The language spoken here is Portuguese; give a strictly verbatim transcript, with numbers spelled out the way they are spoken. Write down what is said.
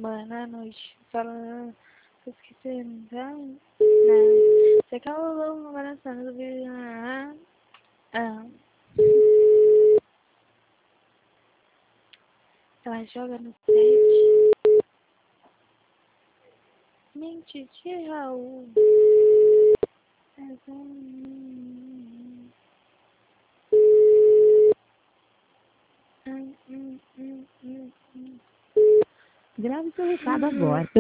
semana à noite. Falando. Tô esquecendo. Não. Você calou no coração do vídeo. Ah. Ah. Ela joga no set. Mente de Raul. Grave seu recado agora.